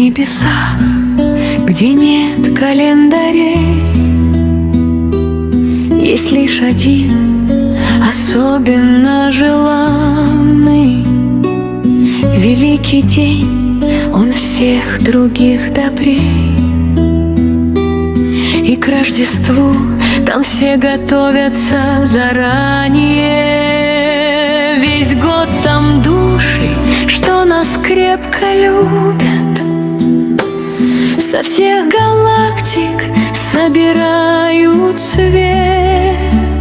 небесах, где нет календарей, есть лишь один особенно желанный великий день, он всех других добрей. И к Рождеству там все готовятся заранее. Весь год там души, что нас крепко любят, со всех галактик собирают свет.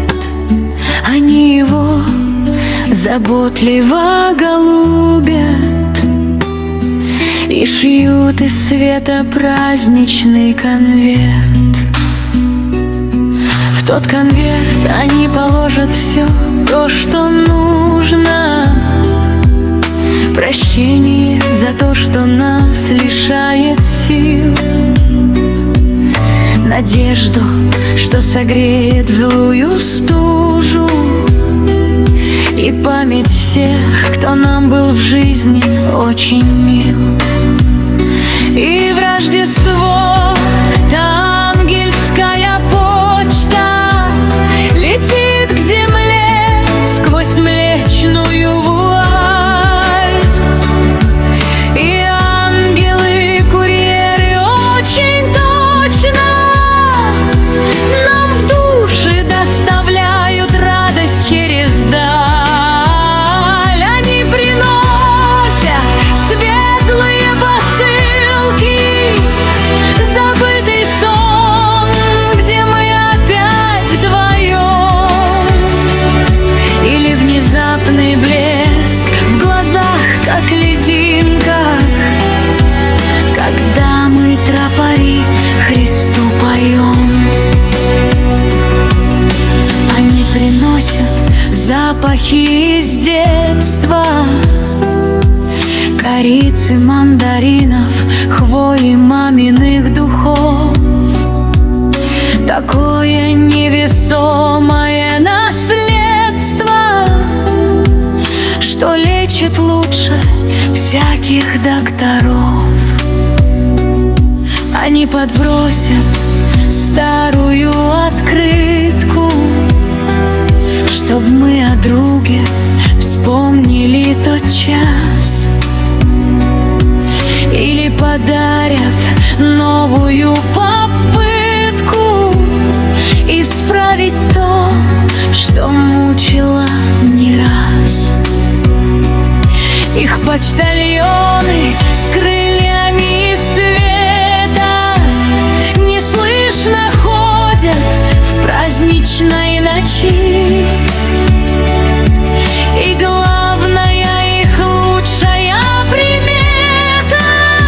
Они его заботливо голубят и шьют из света праздничный конверт. В тот конверт они положат все то, что нужно: прощение за то, что нас лишает сил, надежду, что согреет в злую стужу, и память всех, кто нам был в жизни очень мил. И в Рождество та ангельская почта летит к земле сквозь Млечную вуаль. И ангелы-курьеры очень точно нам в души доставляют радость через даль. Они приносят светлые посылки, забытый сон, где мы опять вдвоем, или внезапный блеск в глазах, как льдинках, когда мы тропари Христу поем. Они приносят запахи из детства, корицы, мандаринов, хвои, маминых духов. Такое невесомое наследство, что лечит лучше всяких докторов. Они подбросят старую открытку, чтоб мы о друге вспомнили тот час, или подарят новую попытку исправить то, что мучило не раз. Их почтальоны с крыльями из света неслышно ходят в праздничной ночи. И главная их лучшая примета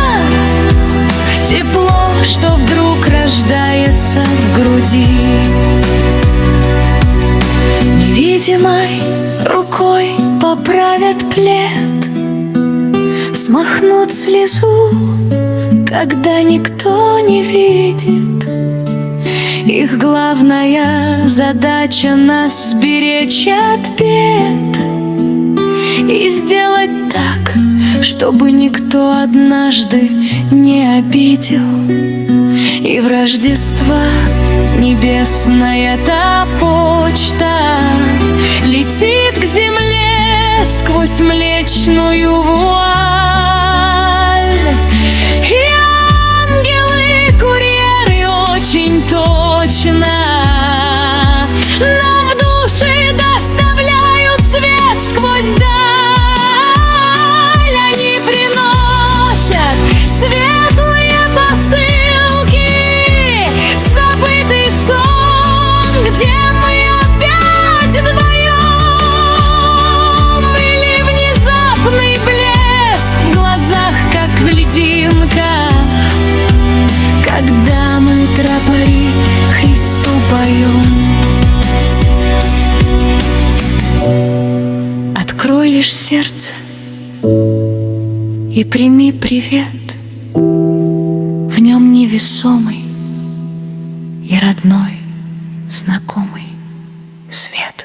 — тепло, что вдруг рождается в груди. Невидимой рукой поправят плед, смахнут слезу, когда никто не видит. Их главная задача — нас сберечь от бед и сделать так, чтобы никто однажды не обидел. И в Рождество небесная та почта летит к земле сквозь Млечную вуаль. И ангелы-курьеры очень точно нам в души доставляют свет сквозь даль. Они приносят светлые посылки, забытый сон, где мы опять вдвоем, или внезапный блеск в глазах, как в льдинках, когда мы тропари Христу поем. Открой лишь сердце и прими привет, в нем невесомый и родной, знакомый свет.